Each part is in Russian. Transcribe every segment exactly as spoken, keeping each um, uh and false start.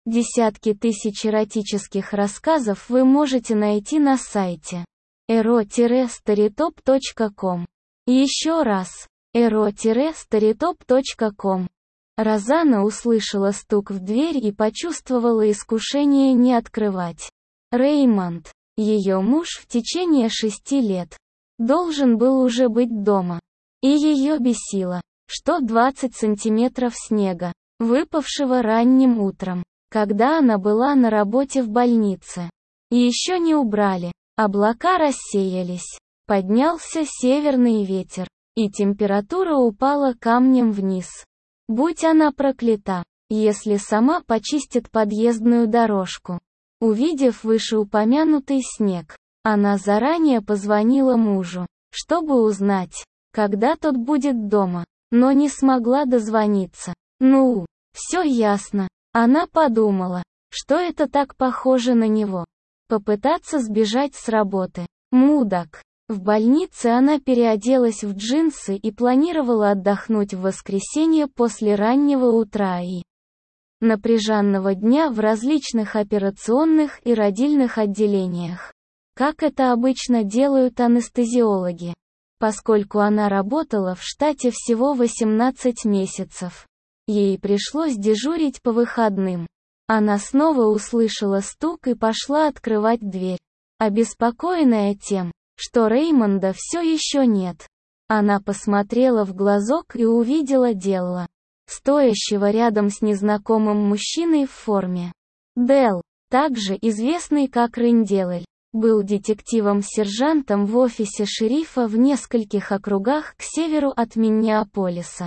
Десятки тысяч эротических рассказов вы можете найти на сайте эро старитоп точка ком. Еще раз, эро старитоп точка ком. Розана услышала стук в дверь и почувствовала искушение не открывать. Реймонд, ее муж в течение шести лет, должен был уже быть дома. И ее бесило, что двадцать сантиметров снега, выпавшего ранним утром, когда она была на работе в больнице, и еще не убрали. Облака рассеялись, поднялся северный ветер, и температура упала камнем вниз. Будь она проклята, если сама почистит подъездную дорожку. Увидев вышеупомянутый снег, она заранее позвонила мужу, чтобы узнать, когда тот будет дома, но не смогла дозвониться. Ну, все ясно. Она подумала, что это так похоже на него. Попытаться сбежать с работы. Мудак. В больнице она переоделась в джинсы и планировала отдохнуть в воскресенье после раннего утра и напряженного дня в различных операционных и родильных отделениях. Как это обычно делают анестезиологи. Поскольку она работала в штате всего восемнадцать месяцев, ей пришлось дежурить по выходным. Она снова услышала стук и пошла открывать дверь, обеспокоенная тем, что Реймонда все еще нет. Она посмотрела в глазок и увидела Делла, стоящего рядом с незнакомым мужчиной в форме. Делл, также известный как Рендель, был детективом-сержантом в офисе шерифа в нескольких округах к северу от Миннеаполиса,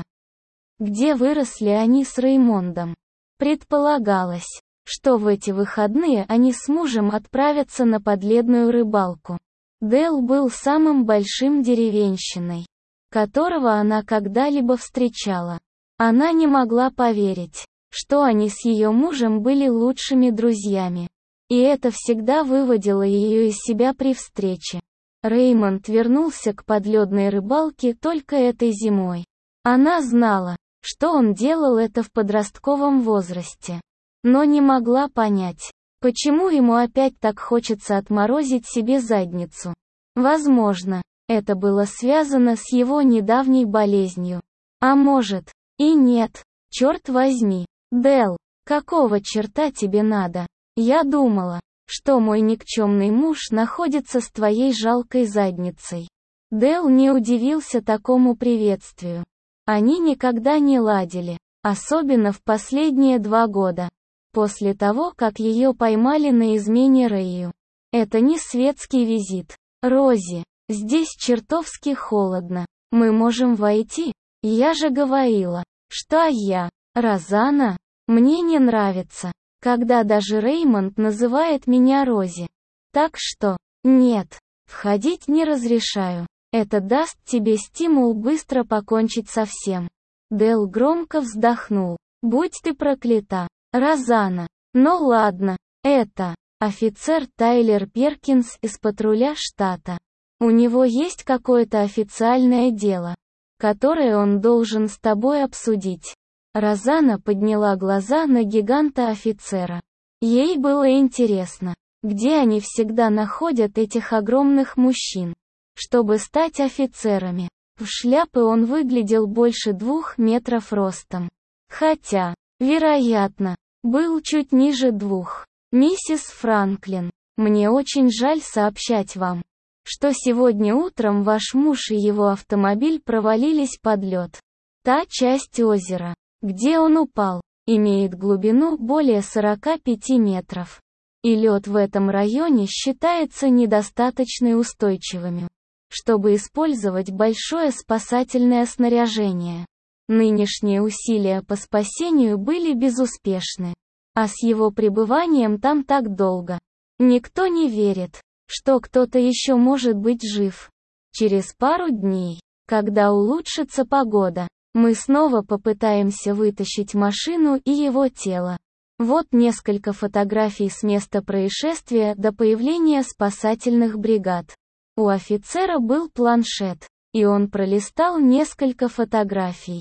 где выросли они с Реймондом. Предполагалось, что в эти выходные они с мужем отправятся на подледную рыбалку. Делл был самым большим деревенщиной, которого она когда-либо встречала. Она не могла поверить, что они с ее мужем были лучшими друзьями. И это всегда выводило ее из себя при встрече. Реймонд вернулся к подледной рыбалке только этой зимой. Она знала, что он делал это в подростковом возрасте, но не могла понять, почему ему опять так хочется отморозить себе задницу. Возможно, это было связано с его недавней болезнью. А может, и нет. Черт возьми, Делл, какого черта тебе надо? Я думала, что мой никчемный муж находится с твоей жалкой задницей. Делл не удивился такому приветствию. Они никогда не ладили, особенно в последние два года, после того, как ее поймали на измене Рэю. Это не светский визит. Рози, здесь чертовски холодно. Мы можем войти? Я же говорила, что я, Розана, мне не нравится, когда даже Реймонд называет меня Рози. Так что, нет, входить не разрешаю. Это даст тебе стимул быстро покончить со всем. Делл громко вздохнул. Будь ты проклята, Розана. Ну ладно, это офицер Тайлер Перкинс из патруля штата. У него есть какое-то официальное дело, которое он должен с тобой обсудить. Розана подняла глаза на гиганта-офицера. Ей было интересно, где они всегда находят этих огромных мужчин, чтобы стать офицерами. В шляпе он выглядел больше двух метров ростом. Хотя, вероятно, был чуть ниже двух. Миссис Франклин, мне очень жаль сообщать вам, что сегодня утром ваш муж и его автомобиль провалились под лед. Та часть озера, где он упал, имеет глубину более сорока пяти метров. И лед в этом районе считается недостаточно устойчивым, чтобы использовать большое спасательное снаряжение. Нынешние усилия по спасению были безуспешны. А с его пребыванием там так долго, никто не верит, что кто-то еще может быть жив. Через пару дней, когда улучшится погода, мы снова попытаемся вытащить машину и его тело. Вот несколько фотографий с места происшествия до появления спасательных бригад. У офицера был планшет, и он пролистал несколько фотографий.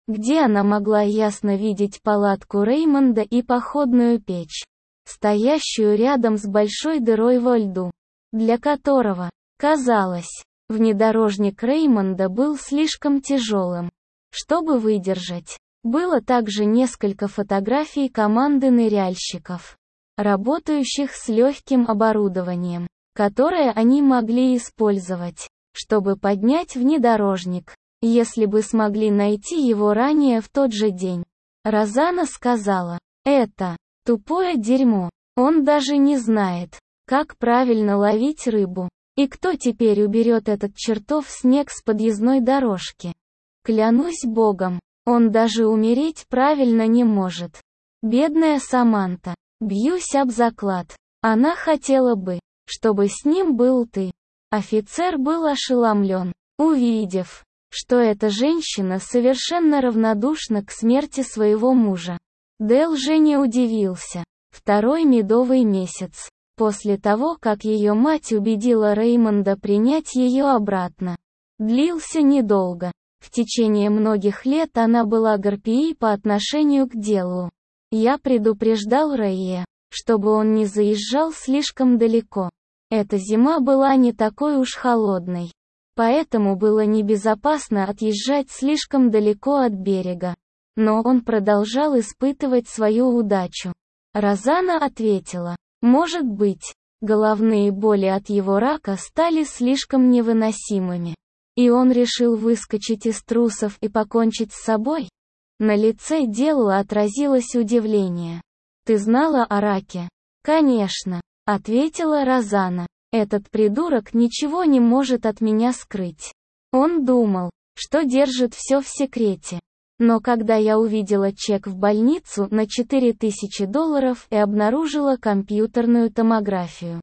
где она могла ясно видеть палатку Реймонда и походную печь, стоящую рядом с большой дырой во льду, для которого, казалось, внедорожник Реймонда был слишком тяжелым, чтобы выдержать. Было также несколько фотографий команды ныряльщиков, работающих с легким оборудованием, которое они могли использовать, чтобы поднять внедорожник, если бы смогли найти его ранее в тот же день. Розана сказала: «Это тупое дерьмо. Он даже не знает, как правильно ловить рыбу. И кто теперь уберет этот чертов снег с подъездной дорожки? Клянусь Богом, он даже умереть правильно не может. Бедная Саманта. Бьюсь об заклад. Она хотела бы, чтобы с ним был ты». Офицер был ошеломлен, увидев, что эта женщина совершенно равнодушна к смерти своего мужа. Дэл же не удивился. Второй медовый месяц, после того, как ее мать убедила Реймонда принять ее обратно, длился недолго. В течение многих лет она была гарпией по отношению к делу. Я предупреждал Рэя, чтобы он не заезжал слишком далеко. Эта зима была не такой уж холодной, поэтому было небезопасно отъезжать слишком далеко от берега. Но он продолжал испытывать свою удачу. Розана ответила: «Может быть, головные боли от его рака стали слишком невыносимыми, и он решил выскочить из трусов и покончить с собой?» На лице Делла отразилось удивление. «Ты знала о раке?» «Конечно», — ответила Розана. «Этот придурок ничего не может от меня скрыть. Он думал, что держит все в секрете. Но когда я увидела чек в больницу на четыре тысячи долларов и обнаружила компьютерную томографию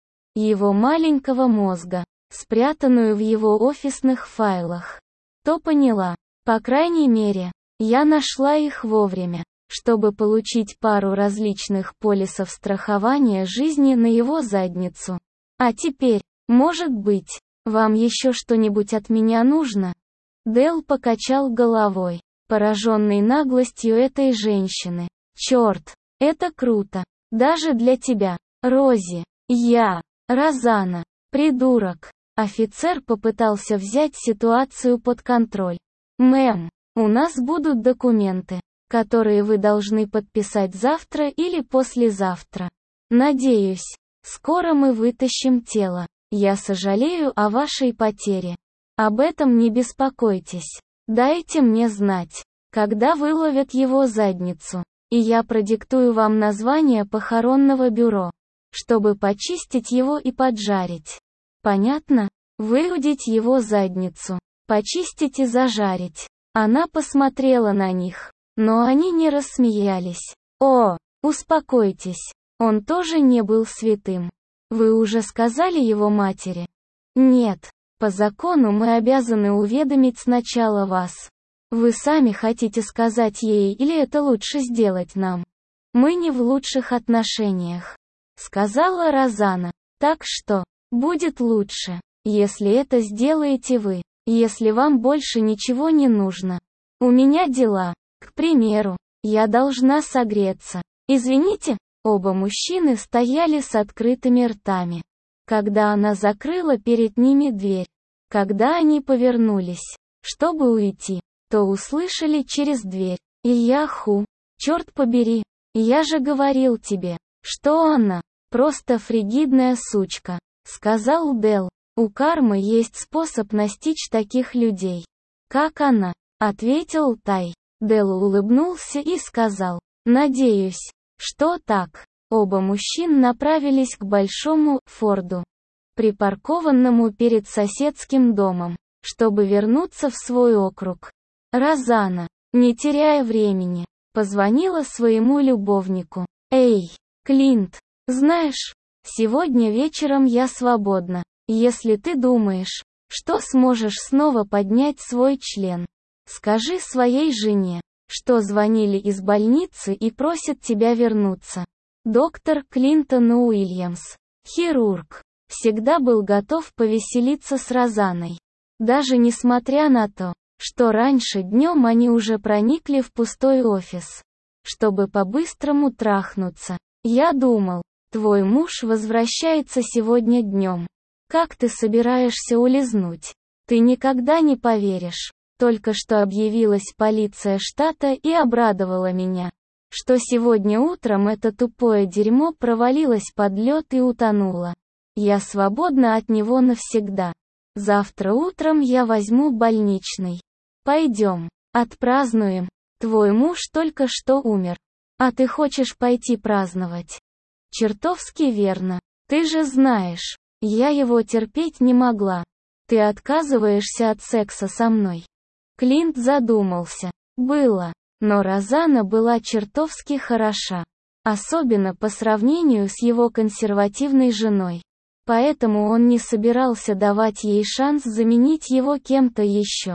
его маленького мозга, спрятанную в его офисных файлах, то поняла, по крайней мере, я нашла их вовремя, чтобы получить пару различных полисов страхования жизни на его задницу. А теперь, может быть, вам еще что-нибудь от меня нужно?» Дэл покачал головой, пораженный наглостью этой женщины. «Черт, это круто. Даже для тебя, Рози. Я, Розана, придурок». Офицер попытался взять ситуацию под контроль. «Мэм, у нас будут документы, которые вы должны подписать завтра или послезавтра. Надеюсь, скоро мы вытащим тело. Я сожалею о вашей потере. Об этом не беспокойтесь. Дайте мне знать, когда выловят его задницу, и я продиктую вам название похоронного бюро, чтобы почистить его и поджарить. Понятно? Выудить его задницу, почистить и зажарить». Она посмотрела на них, но они не рассмеялись. «О, успокойтесь, он тоже не был святым. Вы уже сказали его матери?» «Нет, по закону мы обязаны уведомить сначала вас. Вы сами хотите сказать ей или это лучше сделать нам? Мы не в лучших отношениях», — сказала Розана. «Так что, будет лучше, если это сделаете вы, если вам больше ничего не нужно. У меня дела, к примеру, я должна согреться. Извините». Оба мужчины стояли с открытыми ртами, когда она закрыла перед ними дверь. Когда они повернулись, чтобы уйти, то услышали через дверь: «Яху, черт побери, я же говорил тебе, что она просто фригидная сучка», — сказал Дэл. «У кармы есть способ настичь таких людей, как она», — ответил Тай. Дэл улыбнулся и сказал: «Надеюсь, что так». Оба мужчин направились к большому Форду, припаркованному перед соседским домом, чтобы вернуться в свой округ. Розана, не теряя времени, позвонила своему любовнику. «Эй, Клинт, знаешь, сегодня вечером я свободна. Если ты думаешь, что сможешь снова поднять свой член, скажи своей жене, что звонили из больницы и просят тебя вернуться». Доктор Клинтон Уильямс, хирург, всегда был готов повеселиться с Розаной. Даже несмотря на то, что раньше днем они уже проникли в пустой офис, чтобы по-быстрому трахнуться. Я думал, твой муж возвращается сегодня днем. Как ты собираешься улизнуть? Ты никогда не поверишь. Только что объявилась полиция штата и обрадовала меня, что сегодня утром это тупое дерьмо провалилось под лед и утонуло. Я свободна от него навсегда. Завтра утром я возьму больничный. Пойдем, отпразднуем. Твой муж только что умер. А ты хочешь пойти праздновать? Чертовски верно. Ты же знаешь, я его терпеть не могла. Ты отказываешься от секса со мной. Клинт задумался. Было. Но Розанна была чертовски хороша. Особенно по сравнению с его консервативной женой. Поэтому он не собирался давать ей шанс заменить его кем-то еще.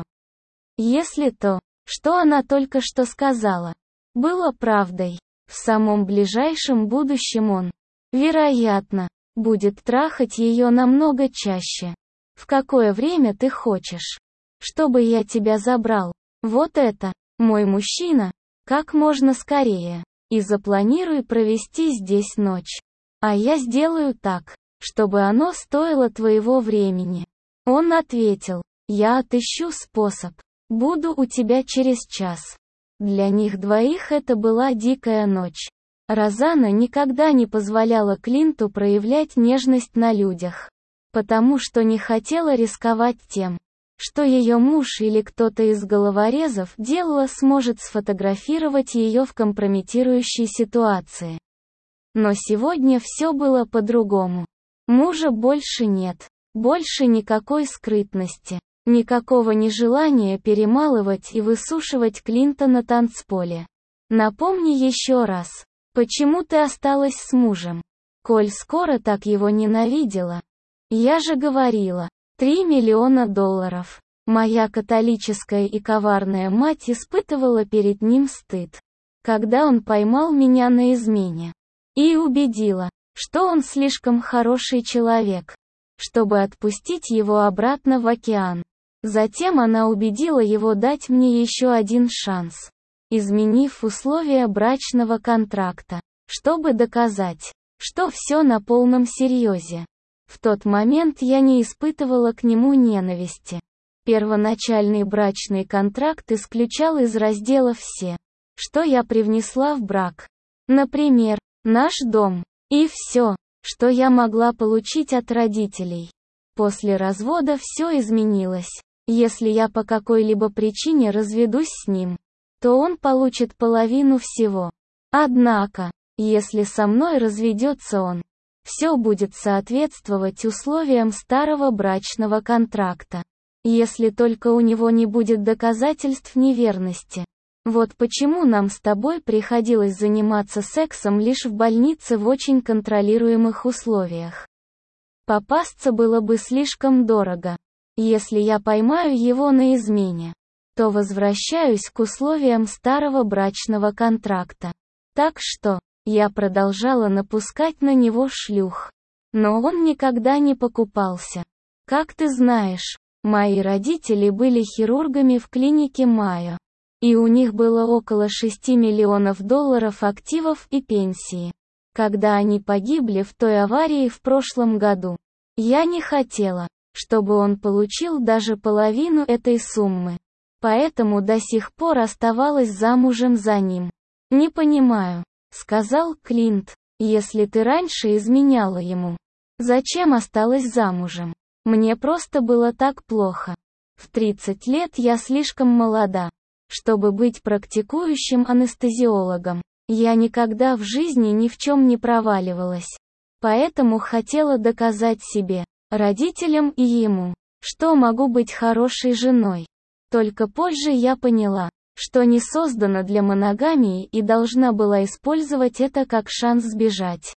Если то, что она только что сказала, было правдой, в самом ближайшем будущем он, вероятно, будет трахать ее намного чаще. В какое время ты хочешь, чтобы я тебя забрал? Вот это, мой мужчина, как можно скорее. И запланируй провести здесь ночь. А я сделаю так, чтобы оно стоило твоего времени. Он ответил, я отыщу способ. Буду у тебя через час. Для них двоих это была дикая ночь. Розанна никогда не позволяла Клинту проявлять нежность на людях, потому что не хотела рисковать тем, что ее муж или кто-то из головорезов дела сможет сфотографировать ее в компрометирующей ситуации. Но сегодня все было по-другому. Мужа больше нет, больше никакой скрытности. Никакого нежелания перемалывать и высушивать Клинта на танцполе. Напомни еще раз, почему ты осталась с мужем? Коль скоро так его ненавидела. Я же говорила, три миллиона долларов. Моя католическая и коварная мать испытывала перед ним стыд, когда он поймал меня на измене. И убедила, что он слишком хороший человек, чтобы отпустить его обратно в океан. Затем она убедила его дать мне еще один шанс, изменив условия брачного контракта, чтобы доказать, что все на полном серьезе. В тот момент я не испытывала к нему ненависти. Первоначальный брачный контракт исключал из раздела все, что я привнесла в брак. Например, наш дом. И все, что я могла получить от родителей. После развода все изменилось. Если я по какой-либо причине разведусь с ним, то он получит половину всего. Однако, если со мной разведется он, все будет соответствовать условиям старого брачного контракта. Если только у него не будет доказательств неверности. Вот почему нам с тобой приходилось заниматься сексом лишь в больнице в очень контролируемых условиях. Попасться было бы слишком дорого. Если я поймаю его на измене, то возвращаюсь к условиям старого брачного контракта. Так что, я продолжала напускать на него шлюх. Но он никогда не покупался. Как ты знаешь, мои родители были хирургами в клинике Майо. И у них было около шести миллионов долларов активов и пенсии. Когда они погибли в той аварии в прошлом году, я не хотела, чтобы он получил даже половину этой суммы. Поэтому до сих пор оставалась замужем за ним. «Не понимаю», — сказал Клинт, — «если ты раньше изменяла ему, зачем осталась замужем? Мне просто было так плохо. В тридцать лет я слишком молода, чтобы быть практикующим анестезиологом. Я никогда в жизни ни в чем не проваливалась. Поэтому хотела доказать себе, родителям и ему, что могу быть хорошей женой. Только позже я поняла, что не создана для моногамии и должна была использовать это как шанс сбежать.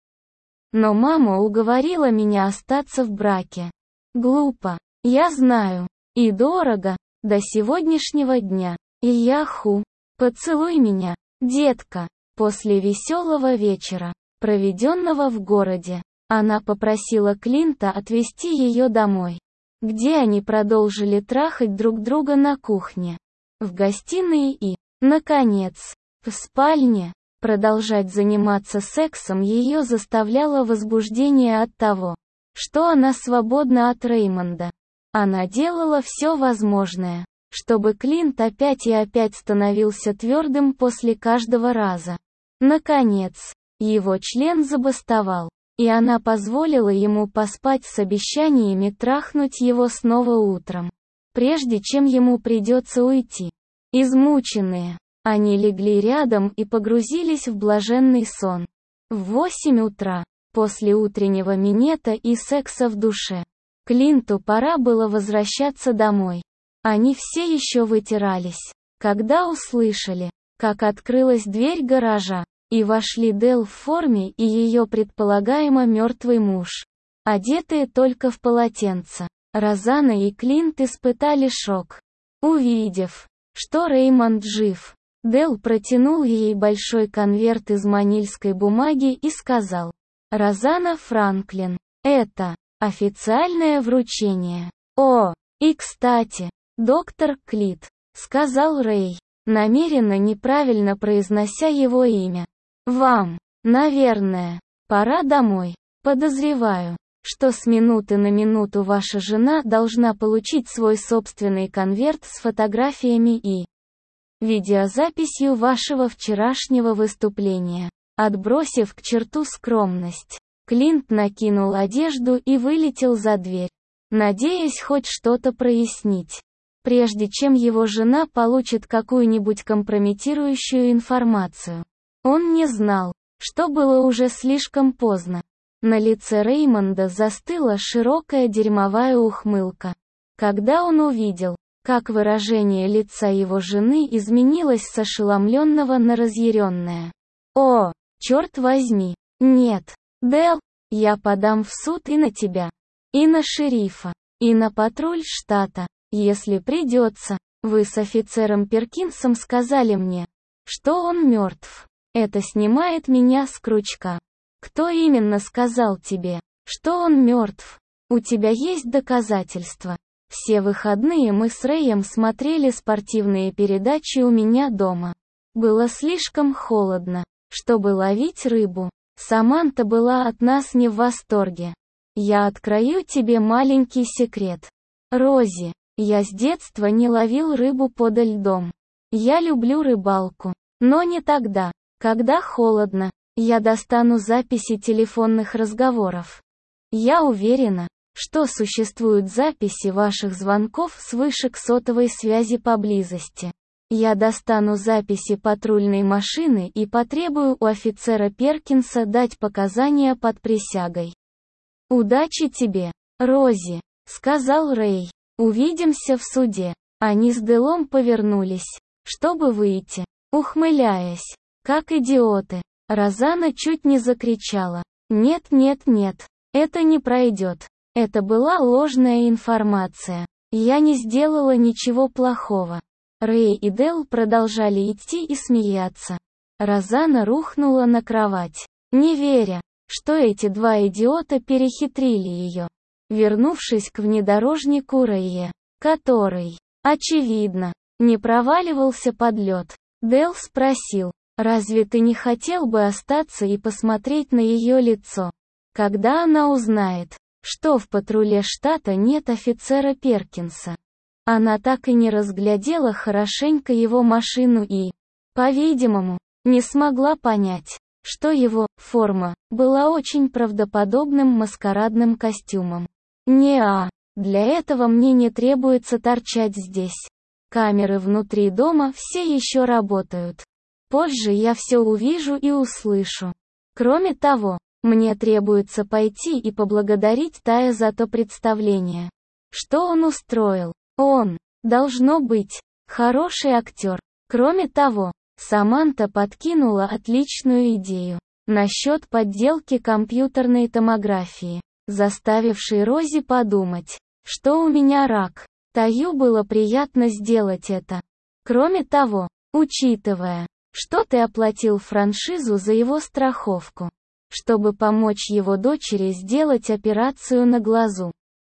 Но мама уговорила меня остаться в браке. Глупо, я знаю, и дорого, до сегодняшнего дня. И я ху. Поцелуй меня, детка. После веселого вечера, проведенного в городе, она попросила Клинта отвезти ее домой. где они продолжили трахать друг друга на кухне, в гостиной и, наконец, в спальне. Продолжать заниматься сексом ее заставляло возбуждение от того, что она свободна от Реймонда. Она делала все возможное, чтобы Клинт опять и опять становился твердым после каждого раза. Наконец, его член забастовал, и она позволила ему поспать с обещаниями трахнуть его снова утром, прежде чем ему придется уйти. Измученные, они легли рядом и погрузились в блаженный сон. В восемь утра, после утреннего минета и секса в душе, Клинту пора было возвращаться домой. Они все еще вытирались, когда услышали, как открылась дверь гаража, и вошли Дел в форме и ее предполагаемо мертвый муж, одетые только в полотенце. Розанна и Клинт испытали шок, увидев, что Реймонд жив. Дел протянул ей большой конверт из манильской бумаги и сказал: «Розанна Франклин, это официальное вручение». «О, и кстати, доктор Клит», — сказал Рэй, намеренно неправильно произнося его имя. «Вам, наверное, пора домой. Подозреваю, что с минуты на минуту ваша жена должна получить свой собственный конверт с фотографиями и видеозаписью вашего вчерашнего выступления». Отбросив к черту скромность, Клинт накинул одежду и вылетел за дверь, надеясь хоть что-то прояснить, прежде чем его жена получит какую-нибудь компрометирующую информацию. Он не знал, что было уже слишком поздно. На лице Реймонда застыла широкая дерьмовая ухмылка, когда он увидел, как выражение лица его жены изменилось с ошеломленного на разъяренное. «О, черт возьми, нет, Дел, я подам в суд и на тебя, и на шерифа, и на патруль штата, если придется. Вы с офицером Перкинсом сказали мне, что он мертв. Это снимает меня с крючка. Кто именно сказал тебе, что он мертв? У тебя есть доказательства?» Все выходные мы с Рэем смотрели спортивные передачи у меня дома. Было слишком холодно, чтобы ловить рыбу. Саманта была от нас не в восторге. Я открою тебе маленький секрет, Рози. Я с детства не ловил рыбу подо льдом. Я люблю рыбалку, но не тогда, когда холодно. Я достану записи телефонных разговоров. Я уверена, что существуют записи ваших звонков с вышек сотовой связи поблизости. Я достану записи патрульной машины и потребую у офицера Перкинса дать показания под присягой. «Удачи тебе, Рози», — сказал Рэй. «Увидимся в суде». Они с Делом повернулись, чтобы выйти, ухмыляясь, как идиоты. Розанна чуть не закричала: «Нет, нет, нет, это не пройдет. Это была ложная информация. Я не сделала ничего плохого». Рэй и Дел продолжали идти и смеяться. Розанна рухнула на кровать, не веря, что эти два идиота перехитрили ее. Вернувшись к внедорожнику Рэя, который, очевидно, не проваливался под лед, Дел спросил: «Разве ты не хотел бы остаться и посмотреть на ее лицо, когда она узнает, что в патруле штата нет офицера Перкинса?» Она так и не разглядела хорошенько его машину и, по-видимому, не смогла понять, что его форма была очень правдоподобным маскарадным костюмом. «Не-а, для этого мне не требуется торчать здесь. Камеры внутри дома все еще работают. Позже я все увижу и услышу. Кроме того, мне требуется пойти и поблагодарить Тая за то представление, что он устроил. Он, должно быть, хороший актер. Кроме того, Саманта подкинула отличную идею насчет подделки компьютерной томографии, заставившей Рози подумать, что у меня рак. Таю было приятно сделать это. Кроме того, учитывая, что ты оплатил франшизу за его страховку, чтобы помочь его дочери сделать операцию на глазу.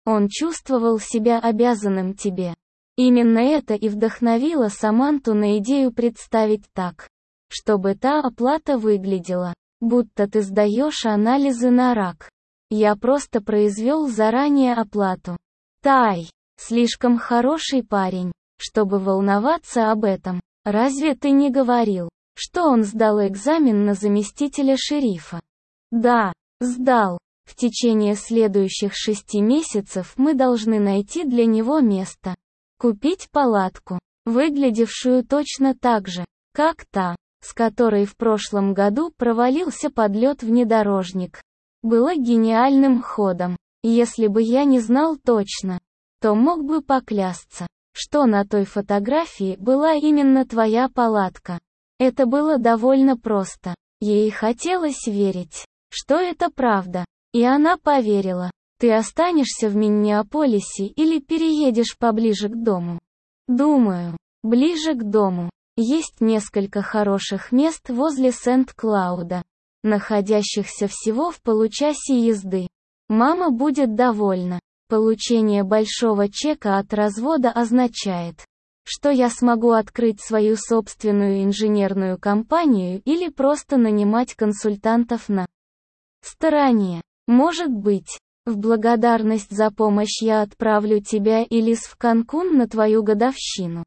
Он чувствовал себя обязанным тебе. Именно это и вдохновило Саманту на идею представить так, чтобы та оплата выглядела, будто ты сдаешь анализы на рак. Я просто произвел заранее оплату. Тай, слишком хороший парень, чтобы волноваться об этом. Разве ты не говорил, что он сдал экзамен на заместителя шерифа? Да, сдал. В течение следующих шести месяцев мы должны найти для него место. Купить палатку, выглядевшую точно так же, как та, с которой в прошлом году провалился подлет-внедорожник. Было гениальным ходом. Если бы я не знал точно, то мог бы поклясться, что на той фотографии была именно твоя палатка. Это было довольно просто. Ей хотелось верить, что это правда. И она поверила. Ты останешься в Миннеаполисе или переедешь поближе к дому? Думаю, ближе к дому. Есть несколько хороших мест возле Сент-Клауда, находящихся всего в получасе езды. Мама будет довольна. Получение большого чека от развода означает, что я смогу открыть свою собственную инженерную компанию или просто нанимать консультантов на стороне. Может быть, в благодарность за помощь я отправлю тебя и Лиз в Канкун на твою годовщину.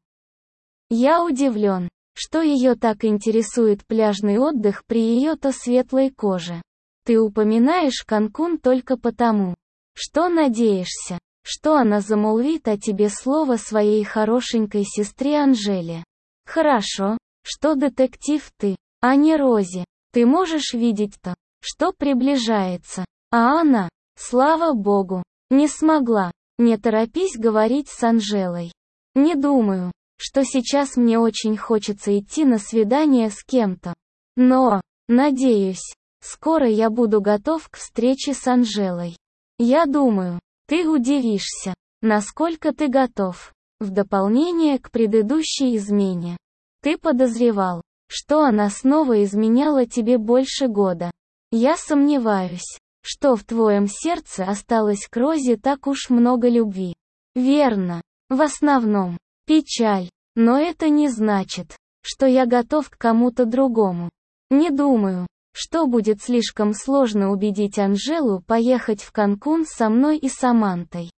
Я удивлен, что ее так интересует пляжный отдых при ее-то светлой коже. Ты упоминаешь Канкун только потому, что надеешься, что она замолвит о тебе слово своей хорошенькой сестре Анжеле. Хорошо, что детектив ты, а не Рози. Ты можешь видеть то, что приближается. А она, слава богу, не смогла. Не торопись говорить с Анжелой. Не думаю, что сейчас мне очень хочется идти на свидание с кем-то. Но, надеюсь, скоро я буду готов к встрече с Анжелой. Я думаю, ты удивишься, насколько ты готов. В дополнение к предыдущей измене. Ты подозревал, что она снова изменяла тебе больше года. Я сомневаюсь, что в твоем сердце осталось к Розе так уж много любви. Верно. В основном, печаль. Но это не значит, что я готов к кому-то другому. Не думаю, что будет слишком сложно убедить Анжелу поехать в Канкун со мной и Самантой.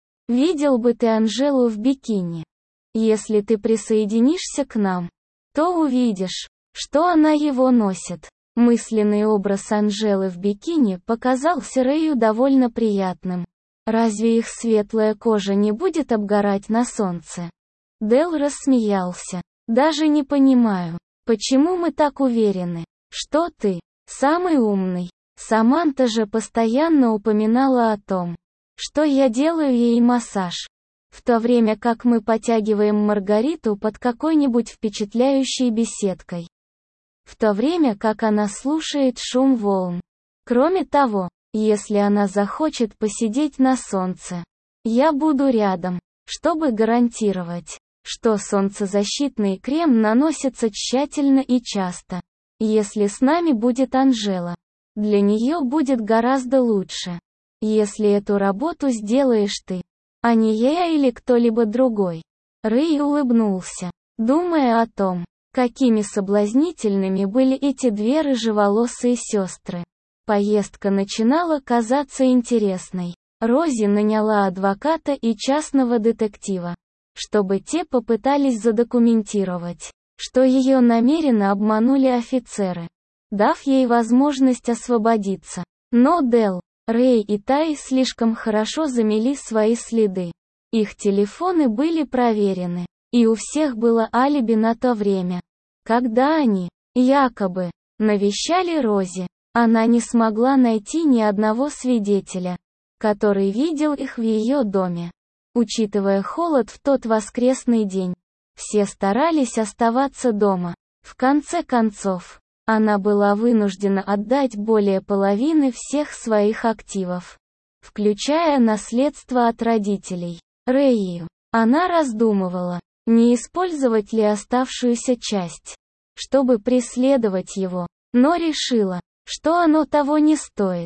Видел бы ты Анжелу в бикини. Если ты присоединишься к нам, то увидишь, что она его носит. Мысленный образ Анжелы в бикини показался Рэю довольно приятным. Разве их светлая кожа не будет обгорать на солнце? Дэл рассмеялся. Даже не понимаю, почему мы так уверены, что ты самый умный. Саманта же постоянно упоминала о том, что я делаю ей массаж, в то время как мы потягиваем Маргариту под какой-нибудь впечатляющей беседкой. В то время как она слушает шум волн. Кроме того, если она захочет посидеть на солнце, я буду рядом, чтобы гарантировать, что солнцезащитный крем наносится тщательно и часто. Если с нами будет Анжела, для нее будет гораздо лучше. Если эту работу сделаешь ты, а не я или кто-либо другой. Рэй улыбнулся, думая о том, какими соблазнительными были эти две рыжеволосые сестры. Поездка начинала казаться интересной. Рози наняла адвоката и частного детектива, чтобы те попытались задокументировать, что ее намеренно обманули офицеры, дав ей возможность освободиться. Но Дэл, Рэй и Тай слишком хорошо замели свои следы. Их телефоны были проверены, и у всех было алиби на то время, когда они, якобы, навещали Рози. Она не смогла найти ни одного свидетеля, который видел их в ее доме. Учитывая холод в тот воскресный день, все старались оставаться дома. В конце концов, она была вынуждена отдать более половины всех своих активов, включая наследство от родителей, Рэю. Она раздумывала, не использовать ли оставшуюся часть, чтобы преследовать его, но решила, что оно того не стоит.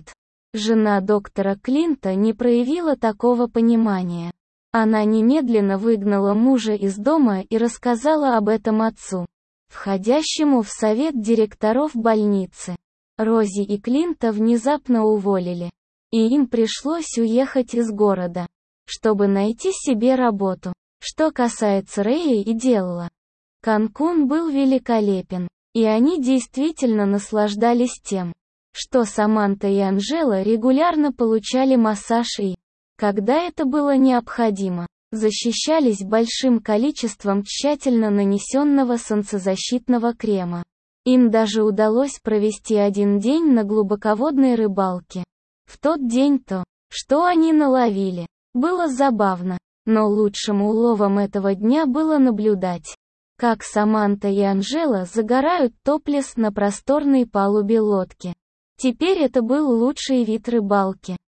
Жена доктора Клинта не проявила такого понимания. Она немедленно выгнала мужа из дома и рассказала об этом отцу, входящему в совет директоров больницы. Рози и Клинта внезапно уволили, и им пришлось уехать из города, чтобы найти себе работу. Что касается Рэя и Делла, Канкун был великолепен, и они действительно наслаждались тем, что Саманта и Анжела регулярно получали массаж и, когда это было необходимо, защищались большим количеством тщательно нанесенного солнцезащитного крема. Им даже удалось провести один день на глубоководной рыбалке. В тот день то, что они наловили, было забавно, но лучшим уловом этого дня было наблюдать, как Саманта и Анжела загорают топлес на просторной палубе лодки. Теперь это был лучший вид рыбалки.